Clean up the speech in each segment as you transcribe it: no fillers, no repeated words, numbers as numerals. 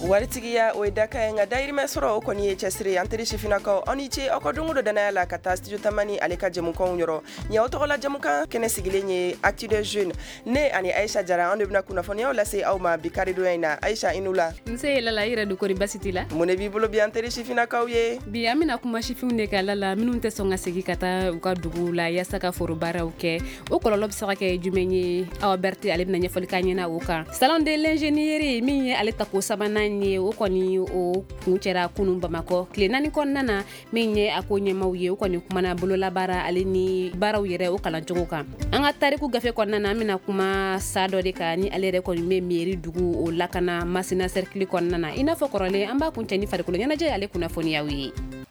waritigiya o daka nga dairime soro o koni chesiri anteri shifinako oniche okodungu dana la kata studio tamani aleka jemukan yoro nya otola jemukan kene sigilenye actu de jeune ne ani Aisha Jara on debna kuna fonia la se awma bikari do ina Aisha inula nse la ira du kori basitila mone bi bolo bi anteri shifinako ye bi amina kuma shifune kala la minunte songa sigi kata uka dugu la yasaka forubara uke o kololo bisaka ke jumenye Alberti alibna nyefoli kanyena uka salon de l'ingénierie mi aleta ko sabana ni o koni o kunchera kunum Bamako kle nani kon nana minye akonye mawye o koni kuma na bolo la bara alini bara uyere o kala njoka anga tariku gafe kon nana mina kuma sado de kani alere koni me mairie dugu o lakana masina cercle kon nana ina fokorole amba kunchani farikulo nyana je ale kuna foni yawi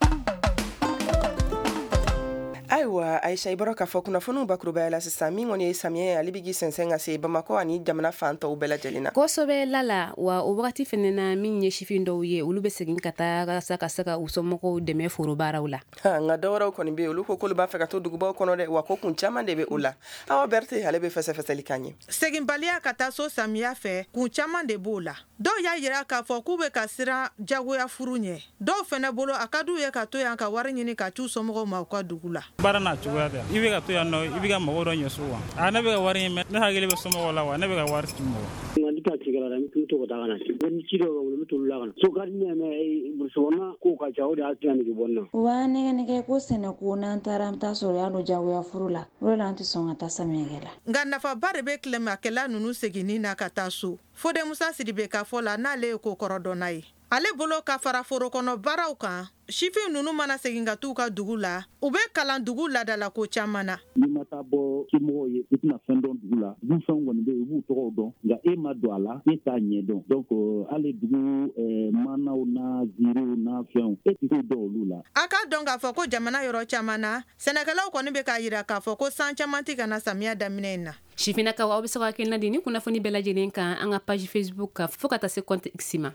aiwa Aisha iboroka fokuna fonu bakruba la sisa mingoni samie alibigi sensenga se Bamako ani jamana fanta ubela jelina kosobe lala wa obati fenena minye shifindo ye ulube segin kata saka usomoko deme forubara ula nga dawra ko ni be uluko ko ba feka to duguba kono de wa ko kun chama de be ula awa berti halebe fese likanye segin balia kata so samia fe kun chama de bola do ya yira ka fo kube kasira jago ya furunye do fene bolo akadu ye ka to yanka wari nyini ka tu somoko ma kwa dugula barana chuga de ibiga to yanno ibiga maworo nyosuwa anabe ga wari me na hagele be somo wala wa nabe ga wari tumo ngandi ka tigara mi to ko dagana ni chiro mi to lagana so garni me bursona ko ka jawo da atani ke bonna wa ne ko sene ko nan taram ta so ya no jawo ya furula rola anti songa ta samegela ngana fa barbe klema kala nunu segini na katasu fode musa sidibe ka fola na le ko korodonai ale bolo ka fara foro kono baraw kan shifi nunu mana seginga tu ka dugula ube kalan dugula dala ko chamana ni mata bo kimo ye itina fendon dugula bu fon woni be bu to do nga e ma do ala e ta nyedon donc ale dugu mana na zero na fion e ti do lula aka donga foko jamana yoro chamana senakala ko ni be ka yira ka foko san chamanti kana samia daminena shifina ka wa obisaka kenna dini kuna foni bela jelenka anga page Facebook ka fokata se compte xima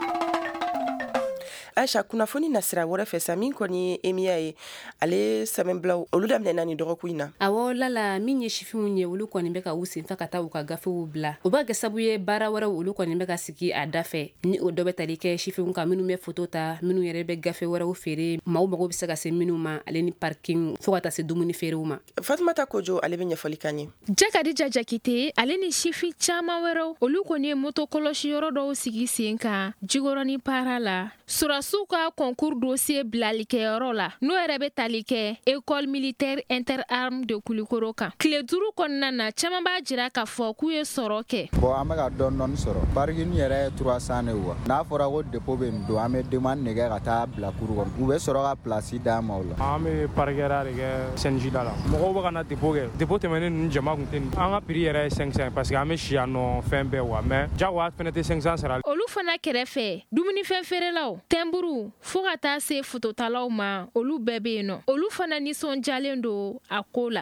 Aisha kuna foni nasira wore fesa min koni emiae ale samembla oluda mnena ni dorokuina awo lala minye shifunye ulu koni beka usi fakata uka gafe ubla obaga sabuye bara wara ulu koni beka siki adafe ni odobe talike shifun ka minu me fotota minu yere be gafe wara ufere mago bisaga se minu ma ale ni parking fokata se dumuni fere uma Fatmata Kojo ale benye folikanye Jakadi Jakite ale ni shifi chama wero ulu koni moto koloshi yoro do sigi senka jigoroni parala Surasuka concours dossier blalike yorola no erebe talike école militaire interarmes de Kulikoroka kile duru konna na chama ba jira ka fo ku ye soroke bo amaga don soro pargi ni yere 300 ne wa na fora go depot be ndo ame demand ne ga ta bla kurugon ube soro ga place da mawla ame pargera rege senjida la mo ba kana depot te menen jama kunten anga prix yere 500 parce que ame chiano fembe wa mais jawa fenete 500 sera olu fana kerefe dumuni fenfere law temburu fogata se fototalaw ma olu bebe no olu fana ni son jalendo akola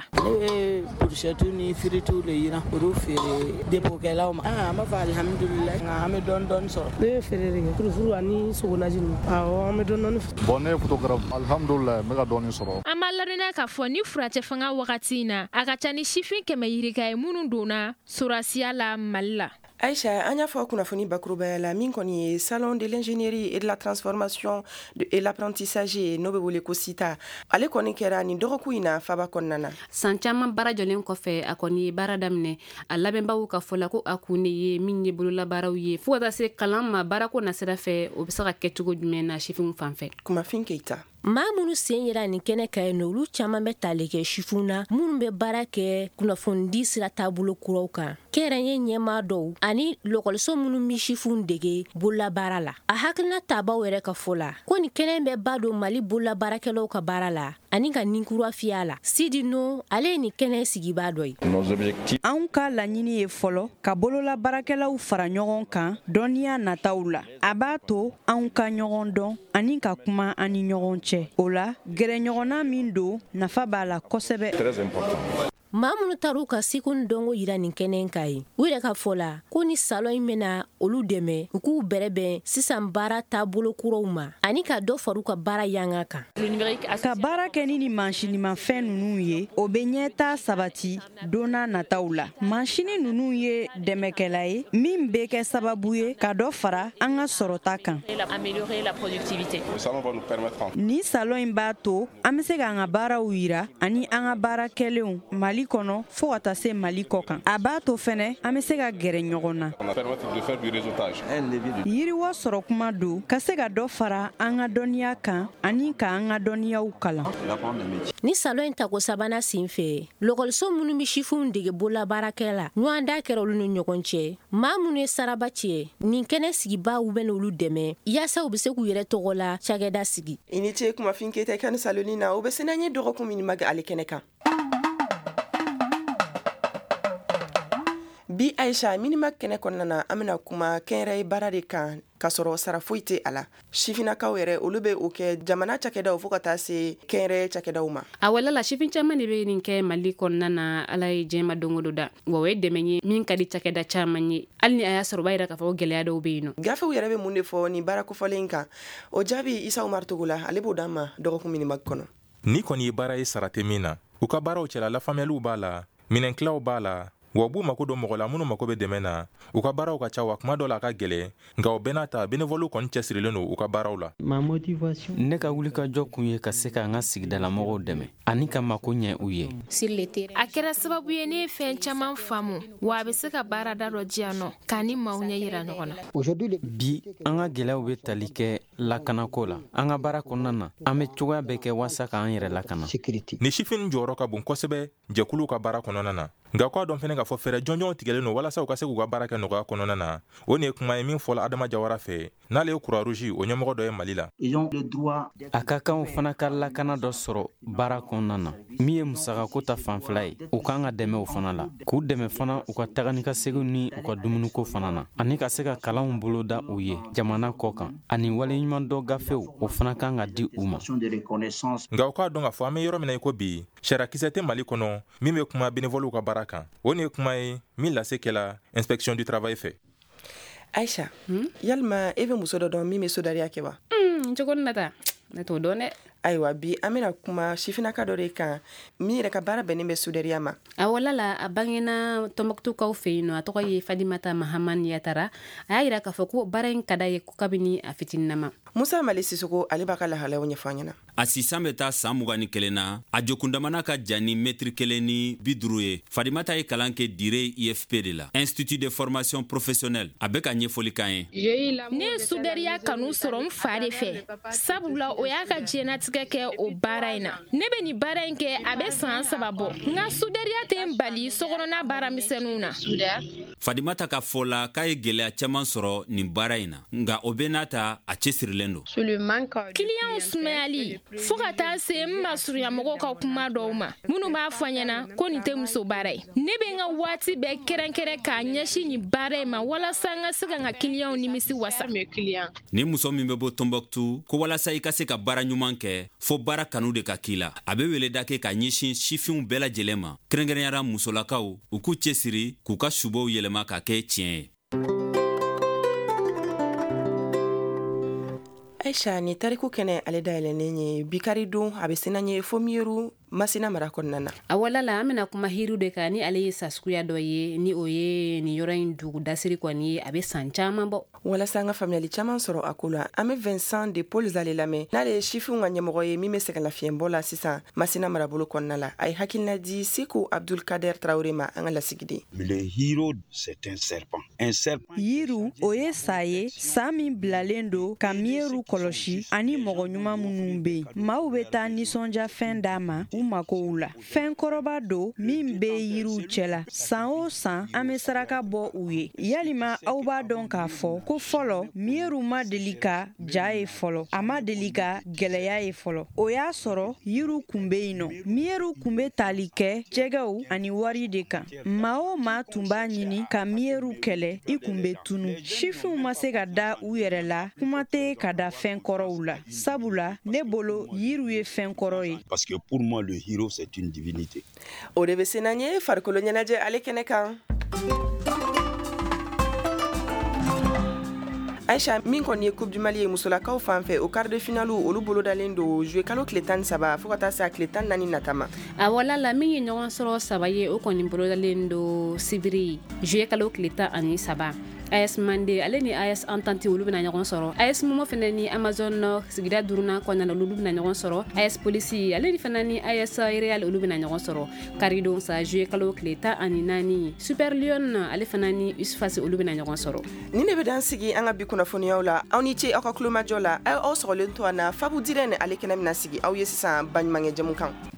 burshatu ni firitu le yina olu fere depo kelaw ma ma fa alhamdulillah ngame don so le fere furu ani sogona jinu ame don bonne photographe alhamdulillah mega don so amala rena ka foni frate fanga wakati na akachani shifin kema yirika e munu dona surasia la malla Aisha anya fo kuna foni bakruba la min koni salon de l'ingénierie et de la transformation et l'apprentissage no be wole ko sita ale koni kera ni dorokuina faba konnana sanchama bara jolen ko fe akoni bara damne alabe bawu ka fola ko akune ye minye bulula baraw ye fota se kalama barako na sera fe obisaka ketugo jumena shifun fanfe kuma finkeita Mamunu senyera ni kene ka no lu chama metalike shifuna mun be barake kuna fondi sira tabulo kuroka kerenye nyema do ani lokol so munu mi shifun dege bulla barala a hakna taba were ka fola ko ni kene be bado mali bulla barake lo ka barala ani ka ninkuru afiala sidi no ale ni kene sigi badoi nos objectifs anka la nyini e folo ka bolola barakela u fara ɲɔgɔn kan dɔniya nataw la abato anka ɲɔgɔn dɔn ani ka kuma ani ɲɔgɔn cɛ ola gɛrɛ ɲɔgɔnna min do nafa b'a la kosɛbɛ très important maa minnu taru ka sikun dongo yira nin kɛnɛ ka ye u yɛrɛ ka fɔ la ko ni salon in bɛna olu dɛmɛ u k'u bɛrɛbɛn sisan baara taabolo kuraw ma ani ka dɔ fara u ka baara yanga kan. Ka baara kɛ ni mansinimafɛn ninnu ye o bɛ ɲɛtaa sabati donna nataw la. Mansini ninnu ye dɛmɛkɛla ye min bɛ kɛ sababu ye ka dɔ fara an ka sɔrɔta kan. Ni salon in b'a to an bɛ se k'an ka baaraw yira ani an ka baara kɛlenw Mali kɔnɔ fo ka taa se Mali kɔ kan. A b'a to fɛnɛ an bɛ se ka gɛrɛ ɲɔgɔn na. Yiriwa sɔrɔ kuma do ka se ka dɔ fara an ka dɔnniya kan ani ka an ka dɔnniyaw kalan. Ni salon in tako sabana sen fɛ lɔkɔliso minnu bɛ sifinw dege bolola baarakɛ la ɲɔgɔn da kɛra olu ni ɲɔgɔn cɛ maa minnu ye saraba cɛ nin kɛnɛ sigibaaw bɛ n'olu dɛmɛ yaasa u bɛ se k'u yɛrɛ tɔgɔ la cakɛda sigi. I ni ce kumafin keyita kan saloni na o bɛ se n'an ye dɔgɔkun min ma ale kɛnɛ kan. Bi Aisha minima kɛnɛ kɔnɔna na an bɛna kuma kɛnɛrɛ baara de kan ka sɔrɔ sara foyi tɛ a la. Sifinakaw yɛrɛ olu bɛ o kɛ jamana cakɛdaw fo ka taa se kɛnɛrɛ cakɛdaw ma. A walala sifin caman de bɛ nin kɛ Mali kɔnɔna na ala ye jɛma dongo do da. Wa o ye dɛmɛ ye min ka di cakɛda caman ye. Hali ni a y'a sɔrɔ b'a yira k'a fɔ gɛlɛya dɔw bɛ yen nɔ. Gafew yɛrɛ bɛ mun de fɔ nin baara kofɔlen kan. O jaabi Isa Umar Togo la ale b'o d'an ma dɔgɔkun minima kɔnɔ. Ni kɔni ye baara ye sara tɛ min na u ka baaraw cɛla lafaamuyaliw b'a la minɛnkilaw b'a la wa b'u mako don mɔgɔ la minnu mako bɛ dɛmɛ na u ka baaraw ka ca wa kuma dɔ la a ka gɛlɛ nka o bɛɛ n'a ta bénévoles kɔni cɛsirilen don u ka baaraw la. Ne ka wulikajɔ kun ye ka se ka an ka sigidalamɔgɔw dɛmɛ ani ka mako ɲɛ u ye. A kɛra sababu ye ne ye fɛn caman faamu wa a bɛ se ka baarada dɔ diya nɔ k'a ni maaw ɲɛ yira ɲɔgɔn na. Bi an ka gɛlɛyaw bɛ tali kɛ lakanako la an ka baara kɔnɔna na an bɛ cogoya bɛɛ kɛ waasa k'an yɛrɛ lakana. Ni sifin jɔyɔrɔ ka bon kosɛbɛ jɛkuluw ka baara kɔnɔna na nka k'a dɔn fɛnɛ k'a fɔ fɛɛrɛ jɔnjɔnw tigɛlen don walasa u ka se k'u ka baara kɛ nɔgɔya kɔnɔna na o ni ye kuma ye min fɔla Adama Jawara fɛ n'ale ye Croix Rouge o ɲɛmɔgɔ dɔ ye Mali la. A ka kan u fana ka lakana dɔ sɔrɔ baara kɔnɔna na min ye musakako ta fanfɛla ye u kan ka dɛmɛ o fana la k'u dɛmɛ fana u ka taga ni ka segin ni u ka dumuniko fana na ani ka se ka kalanw boloda u ye jamana kɔ kan ani waleɲuman dɔ gafew o fana kan ka di u ma. Nka u k'a dɔn k'a fɔ an bɛ yɔrɔ min na i ko bi sarakisɛ tɛ Mali kɔnɔ min bɛ kuma bénévoles ka baara kan o ni ye kuma ye min lase kɛla inspection du travail fɛ. Aisha yalima e bɛ muso dɔ dɔn min bɛ sodariya kɛ wa? Cogo nata ne t'o dɔn dɛ. Ayiwa bi an bɛna kuma sifinaka dɔ de kan min yɛrɛ ka baara bɛnnen bɛ sodariya ma. A walala a bangena Tɔnbɔkutukaw fɛ yen nɔ a tɔgɔ ye Fadimata Mahamani Yatara a y'a yira k'a fɔ ko baara in ka d'a ye kabini a fitininama. Musa Mali Sisoko ale b'a ka lahalayaw ɲɛfɔ an ɲɛna. A sisan bɛ taa san 21 na a jokundamana ka jan ni mètre 1 ni 50 ye. Fadimata ye kalan kɛ dire IFP de la Institut de formation professionnelle a bɛ ka ɲɛfɔli kan ye. Ne ye sudariya kanu sɔrɔ n fa de fɛ sabula o y'a ka diɲɛnatigɛ kɛ o baara in na. Ne bɛ nin baara in kɛ a bɛ san 3 bɔ nka sudariya tɛ n bali sokɔnɔna baaramisɛnninw na. Fadimata ka fɔ la k'a ye gɛlɛya caman sɔrɔ nin baara in na nka o bɛ n'a ta a cɛsirilen don. Kiliyanw sumayali fo ka taa se n masurunyamɔgɔw ka kuma dɔw ma minnu b'a fɔ n ɲɛna ko nin tɛ muso baara ye. Ne bɛ n ka waati bɛɛ kɛrɛnkɛrɛn k'a ɲɛsin nin baara in ma walasa n ka se ka n ka kiliyanw nimisi wasa. Ni muso min bɛ bɔ Tɔnbɔkutu ko walasa i ka se ka baara ɲuman kɛ fo baara kanu de ka k'i la a bɛ weleda kɛ ka ɲɛsin sifinw bɛɛ lajɛlen ma kɛrɛnkɛrɛnyara musolakaw u k'u cɛsiri k'u ka subaw yɛlɛma ka kɛ tiɲɛ ye. Aisha ni tariku kɛnɛ ale dayɛlɛnnen ye bikari don a bɛ sena ye fo miyeru Masina mara kɔnɔna na. A walala an bɛna kuma hiriw de kan ni ale ye sasukuya dɔ ye ni o ye nin yɔrɔ in dugu dasiri kɔni ye a bɛ san caman bɔ. Walasa an ka faamuyali caman sɔrɔ a ko la an bɛ Vincent de Paul Zale lamɛn n'ale ye sifinw ka ɲɛmɔgɔ ye min bɛ sɛgɛnlafiɲɛbɔ la sisan Masina marabolo kɔnɔna la a ye hakilina di Seku Abdul Kader Traoré ma an ka lasigiden. Le héros c'est un serpent. Un serpent. Yiru o ye sa ye sa min bilalen do ka miyeru kɔlɔsi ani mɔgɔ ɲuman minnu bɛ yen maaw bɛ taa nisɔndiya fɛn d'a ma u makow la fɛn kɔrɔba do min bɛ yiriw cɛla san o san an bɛ saraka bɔ u ye yalima aw b'a dɔn k'a fɔ ko fɔlɔ miyeru ma deli ka ja ye fɔlɔ a ma deli ka gɛlɛya ye fɔlɔ o y'a sɔrɔ yiriw kun bɛ yen nɔ miyeru kun bɛ tali kɛ jɛgɛw ani wari de kan maa o maa tun b'a ɲini ka miyeru kɛlɛ i kun bɛ tunu sifinw ma se ka da u yɛrɛ la kuma tɛ ka da fɛn kɔrɔw la sabula ne bolo yiriw ye fɛn kɔrɔ ye. Parce que pour moi le le héros, c'est une divinité. O de bɛ se n'an ye farikolo ɲɛnajɛ ale kɛnɛ kan. Aisha min kɔni ye Coupe du Mali ye musolakaw fan fɛ o quart de finale olu bolo dalen do jouer kalo tile 13 fo ka taa se a tile 14 natama. A wala la min ye ɲɔgɔn sɔrɔ 3 ye o kɔni bolo dalen do sibiri jouer kalo tile 13. AS Mande ale ni AS Entente olu bɛna ɲɔgɔn sɔrɔ. AS Momo fana ni Amazon sigida duruna kɔnɔna olu bɛna ɲɔgɔn sɔrɔ. AS Police ale ni fana ni AS Real olu bɛna ɲɔgɔn sɔrɔ. Caridon sa jouer kalo tile 14. Super Lion ale fana ni Usfasi olu bɛna ɲɔgɔn sɔrɔ. Ni ne bɛ dan sigi an ka bi kunnafoniyaw la aw ni ce aw ka kulomajɔ la aw sɔgɔlen to an na Fabu Dirɛn ale kɛnɛ bɛna sigi aw ye sisan baɲumankɛ jɛmukan.